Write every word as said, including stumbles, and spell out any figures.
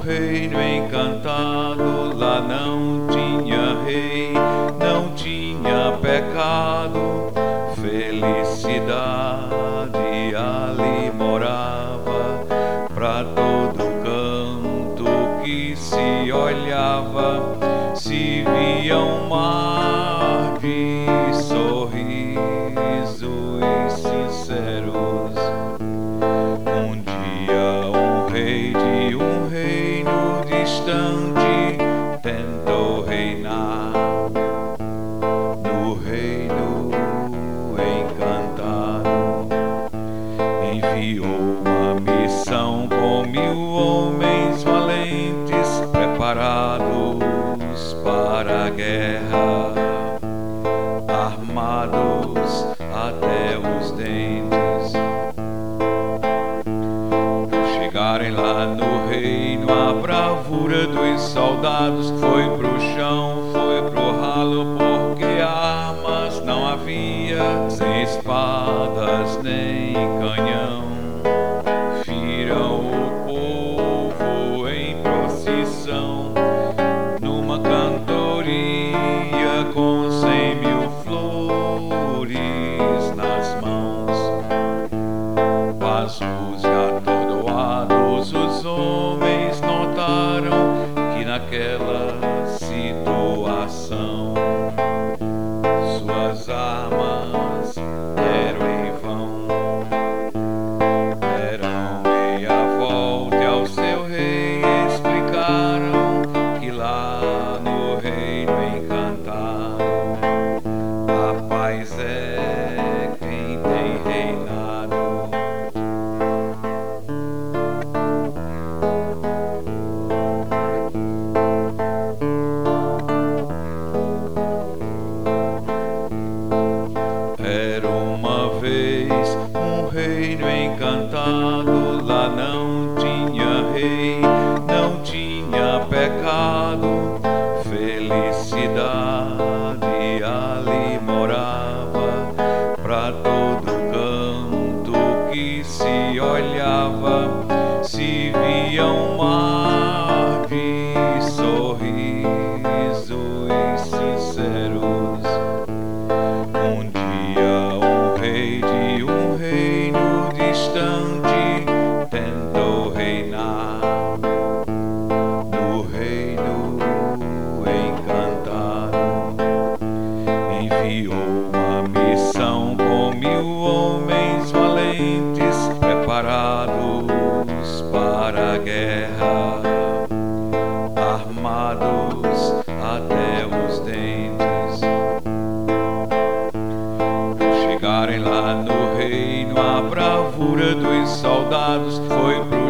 reino encantado, lá não tinha rei, não tinha pecado, felicidade ali morava, pra todo canto que se olhava, se via um mar de sorrisos sinceros. Um dia um rei de um reino distante tentou reinar no reino encantado. Enviou uma missão com mil homens valentes preparados para a guerra, armados até os dentes. Por chegarem lá no reino, a bravura dos soldados foi pro chão, foi pro ralo, porque armas não havia, sem espadas nem canhão. Viram o povo em procissão, numa cantoria com cem mil flores nas mãos. Passos e atordoados, os homens notaram que naquela situação suas armas eram em vão. Deram meia volta e ao seu rei explicaram que lá no reino encantado a paz é quem tem reinado. Era uma vez um reino encantado, lá não tinha rei, não tinha pecado, felicidade ali morava, pra todo canto que se olhava, se via um mar de sorrisos sinceros. Um dia um rei de um reino distante tentou reinar no reino encantado. Enviou uma missão com mil homens valentes preparados para a guerra, armados até os dentes. Chegarem lá no reino, a bravura dos soldados foi pro